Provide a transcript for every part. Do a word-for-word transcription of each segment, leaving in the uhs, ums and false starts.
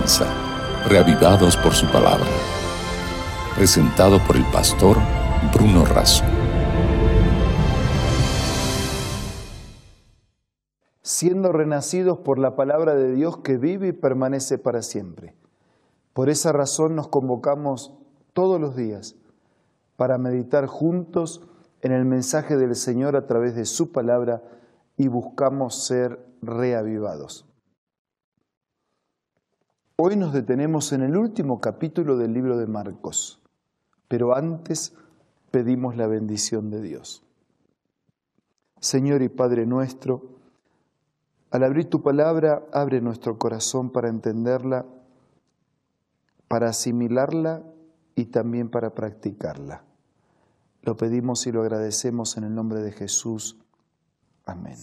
comienza, Reavivados por su palabra. Presentado por el pastor Bruno Razo. Siendo renacidos por la palabra de Dios que vive y permanece para siempre. Por esa razón nos convocamos todos los días para meditar juntos en el mensaje del Señor a través de su palabra y buscamos ser reavivados. Hoy nos detenemos en el último capítulo del libro de Marcos, pero antes pedimos la bendición de Dios. Señor y Padre nuestro, al abrir tu palabra, abre nuestro corazón para entenderla, para asimilarla y también para practicarla. Lo pedimos y lo agradecemos en el nombre de Jesús. Amén.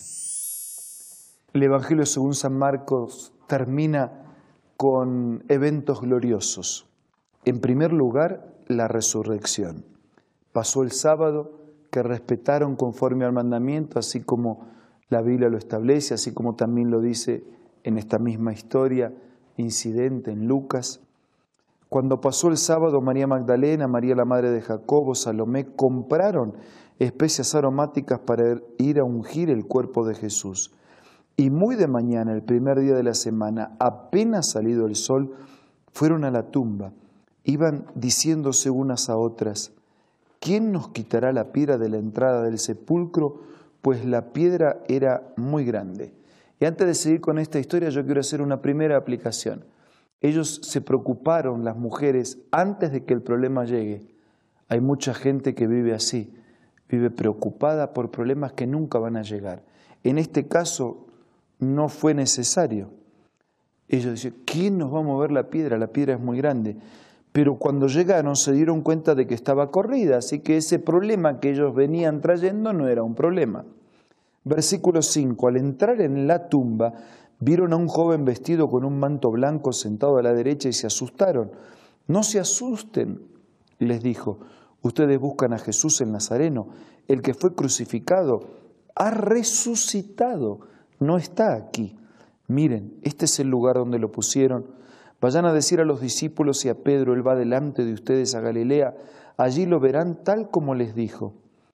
El Evangelio según San Marcos termina con eventos gloriosos. En primer lugar, la resurrección. Pasó el sábado, que respetaron conforme al mandamiento, así como la Biblia lo establece, así como también lo dice en esta misma historia, incidente en Lucas. Cuando pasó el sábado, María Magdalena, María la madre de Jacobo, Salomé, compraron especias aromáticas para ir a ungir el cuerpo de Jesús. Y muy de mañana, el primer día de la semana, apenas salido el sol, fueron a la tumba. Iban diciéndose unas a otras, ¿quién nos quitará la piedra de la entrada del sepulcro? Pues la piedra era muy grande. Y antes de seguir con esta historia, yo quiero hacer una primera aplicación. Ellos se preocuparon, las mujeres, antes de que el problema llegue. Hay mucha gente que vive así, vive preocupada por problemas que nunca van a llegar. En este caso, no fue necesario. Ellos decían, ¿quién nos va a mover la piedra? La piedra es muy grande. Pero cuando llegaron se dieron cuenta de que estaba corrida, así que ese problema que ellos venían trayendo no era un problema. Versículo cinco, al entrar en la tumba, vieron a un joven vestido con un manto blanco sentado a la derecha y se asustaron. No se asusten, les dijo, ustedes buscan a Jesús el Nazareno, el que fue crucificado, ha resucitado. No está aquí. Miren, este es el lugar donde lo pusieron. Vayan a decir a los discípulos y a Pedro, él va delante de ustedes a Galilea. Allí lo verán tal como les dijo.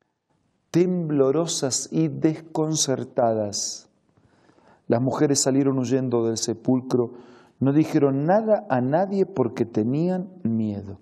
Temblorosas y desconcertadas, las mujeres salieron huyendo del sepulcro. No dijeron nada a nadie porque tenían miedo.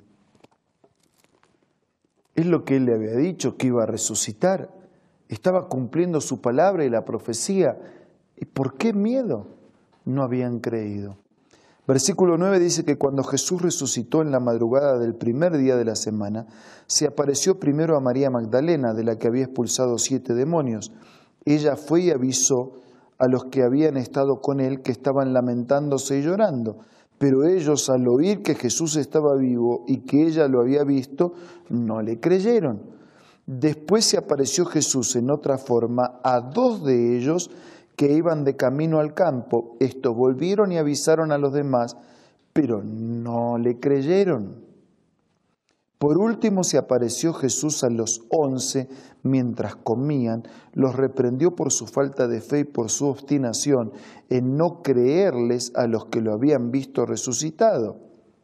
Es lo que él le había dicho, que iba a resucitar. Estaba cumpliendo su palabra y la profecía. ¿Y por qué miedo? No habían creído. Versículo nueve dice que cuando Jesús resucitó en la madrugada del primer día de la semana, se apareció primero a María Magdalena, de la que había expulsado siete demonios. Ella fue y avisó a los que habían estado con él que estaban lamentándose y llorando. Pero ellos, al oír que Jesús estaba vivo y que ella lo había visto, no le creyeron. Después se apareció Jesús en otra forma a dos de ellos que iban de camino al campo. Estos volvieron y avisaron a los demás, pero no le creyeron. Por último se apareció Jesús a los once mientras comían, los reprendió por su falta de fe y por su obstinación en no creerles a los que lo habían visto resucitado.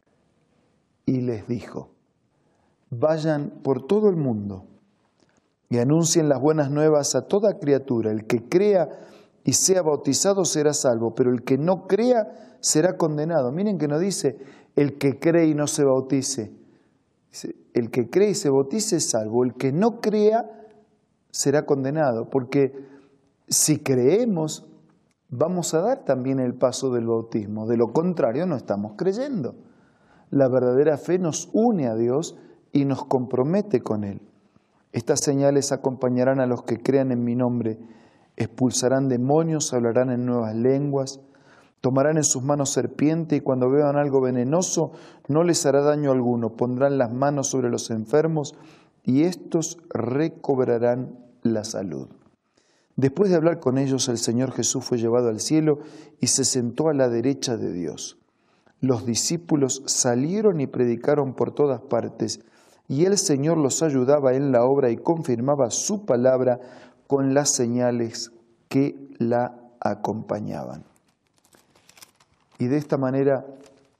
Y les dijo, vayan por todo el mundo y anuncien las buenas nuevas a toda criatura. El que crea y sea bautizado será salvo, pero el que no crea será condenado. Miren que no dice el que cree y no se bautice. Dice, el que cree y se bautice es salvo, el que no crea será condenado, porque si creemos vamos a dar también el paso del bautismo, de lo contrario no estamos creyendo. La verdadera fe nos une a Dios y nos compromete con Él. Estas señales acompañarán a los que crean en mi nombre, expulsarán demonios, hablarán en nuevas lenguas, tomarán en sus manos serpiente y cuando vean algo venenoso no les hará daño alguno. Pondrán las manos sobre los enfermos y estos recobrarán la salud. Después de hablar con ellos, el Señor Jesús fue llevado al cielo y se sentó a la derecha de Dios. Los discípulos salieron y predicaron por todas partes y el Señor los ayudaba en la obra y confirmaba su palabra con las señales que la acompañaban. Y de esta manera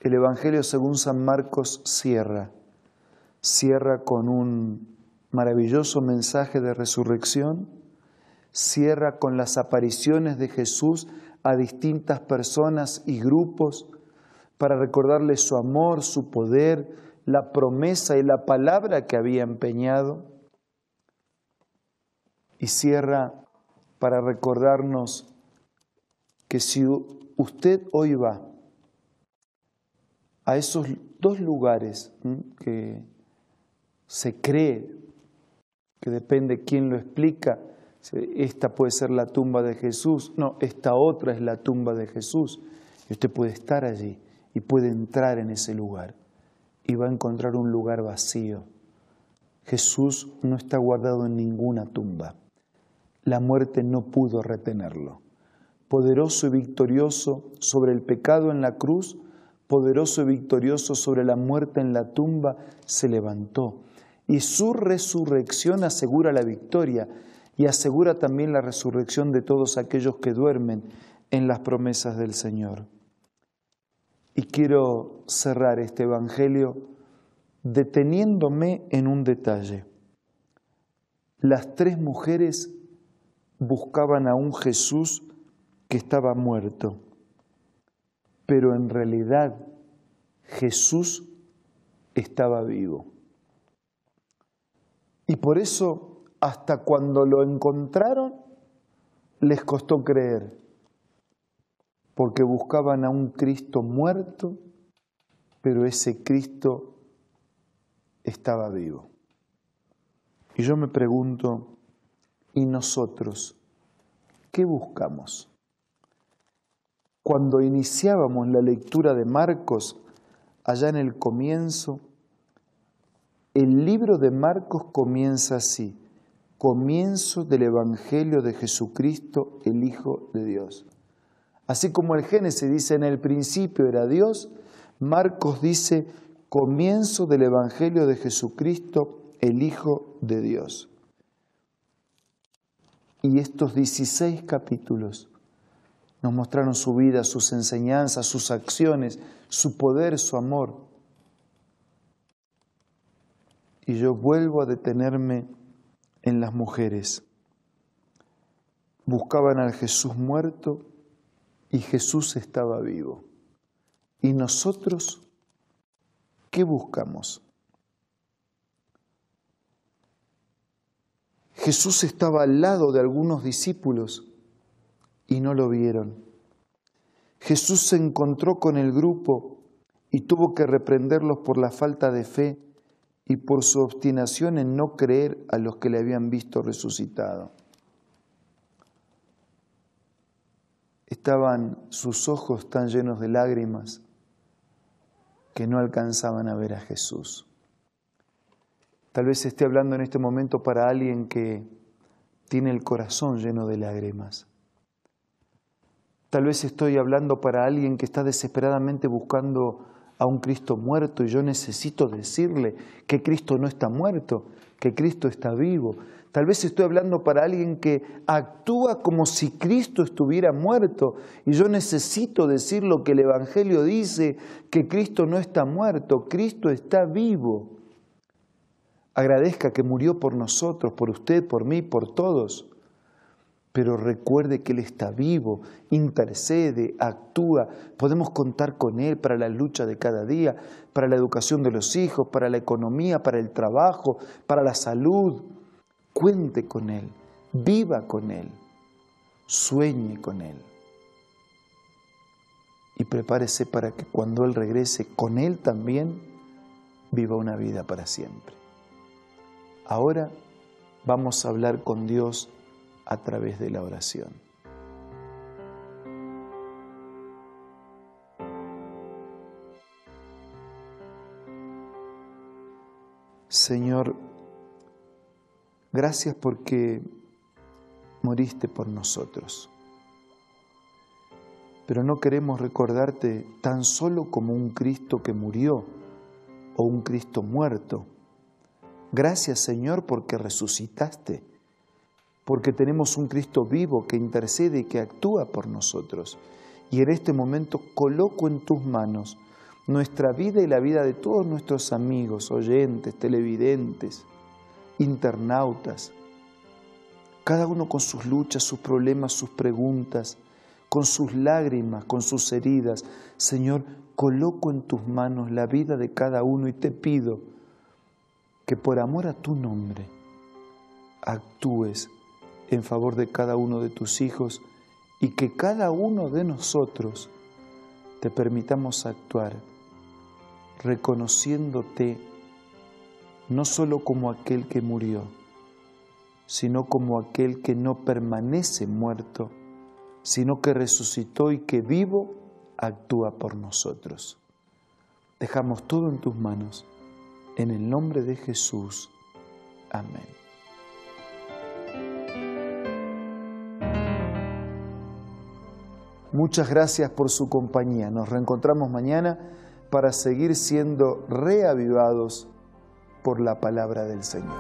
El Evangelio según San Marcos cierra, cierra con un maravilloso mensaje de resurrección, cierra con las apariciones de Jesús a distintas personas y grupos para recordarles su amor, su poder, la promesa y la palabra que había empeñado. Y cierra para recordarnos que si usted hoy va a esos dos lugares que se cree, que depende quién lo explica, esta puede ser la tumba de Jesús, no, esta otra es la tumba de Jesús, y usted puede estar allí y puede entrar en ese lugar y va a encontrar un lugar vacío. Jesús no está guardado en ninguna tumba. La muerte no pudo retenerlo. Poderoso y victorioso sobre el pecado en la cruz, poderoso y victorioso sobre la muerte en la tumba, se levantó. Y su resurrección asegura la victoria y asegura también la resurrección de todos aquellos que duermen en las promesas del Señor. Y quiero cerrar este Evangelio deteniéndome en un detalle. Las tres mujeres buscaban a un Jesús que estaba muerto, pero en realidad Jesús estaba vivo. Y por eso, hasta cuando lo encontraron, les costó creer, porque buscaban a un Cristo muerto, pero ese Cristo estaba vivo. Y yo me pregunto, ¿y nosotros qué buscamos? Cuando iniciábamos la lectura de Marcos, allá en el comienzo, el libro de Marcos comienza así: comienzo del Evangelio de Jesucristo, el Hijo de Dios. Así como el Génesis dice en el principio era Dios, Marcos dice comienzo del Evangelio de Jesucristo, el Hijo de Dios. Y estos dieciséis capítulos nos mostraron su vida, sus enseñanzas, sus acciones, su poder, su amor. Y yo vuelvo a detenerme en las mujeres. Buscaban al Jesús muerto y Jesús estaba vivo. ¿Y nosotros qué buscamos? Jesús estaba al lado de algunos discípulos y no lo vieron. Jesús se encontró con el grupo y tuvo que reprenderlos por la falta de fe y por su obstinación en no creer a los que le habían visto resucitado. Estaban sus ojos tan llenos de lágrimas que no alcanzaban a ver a Jesús. Tal vez esté hablando en este momento para alguien que tiene el corazón lleno de lágrimas. Tal vez estoy hablando para alguien que está desesperadamente buscando a un Cristo muerto y yo necesito decirle que Cristo no está muerto, que Cristo está vivo. Tal vez estoy hablando para alguien que actúa como si Cristo estuviera muerto y yo necesito decir lo que el Evangelio dice, que Cristo no está muerto, Cristo está vivo. Agradezca que murió por nosotros, por usted, por mí, por todos. Pero recuerde que Él está vivo, intercede, actúa. Podemos contar con Él para la lucha de cada día, para la educación de los hijos, para la economía, para el trabajo, para la salud. Cuente con Él, viva con Él, sueñe con Él. Y prepárese para que cuando Él regrese, con Él también viva una vida para siempre. Ahora vamos a hablar con Dios a través de la oración. Señor, gracias porque moriste por nosotros. Pero no queremos recordarte tan solo como un Cristo que murió o un Cristo muerto. Gracias, Señor, porque resucitaste, porque tenemos un Cristo vivo que intercede y que actúa por nosotros. Y en este momento coloco en tus manos nuestra vida y la vida de todos nuestros amigos, oyentes, televidentes, internautas, cada uno con sus luchas, sus problemas, sus preguntas, con sus lágrimas, con sus heridas. Señor, coloco en tus manos la vida de cada uno y te pido que por amor a tu nombre actúes en favor de cada uno de tus hijos y que cada uno de nosotros te permitamos actuar reconociéndote no solo como aquel que murió, sino como aquel que no permanece muerto, sino que resucitó y que vivo actúa por nosotros. Dejamos todo en tus manos, en el nombre de Jesús. Amén. Muchas gracias por su compañía. Nos reencontramos mañana para seguir siendo reavivados por la palabra del Señor.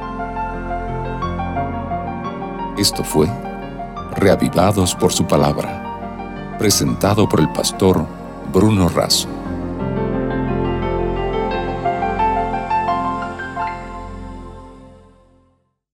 Esto fue Reavivados por su palabra, presentado por el pastor Bruno Razo.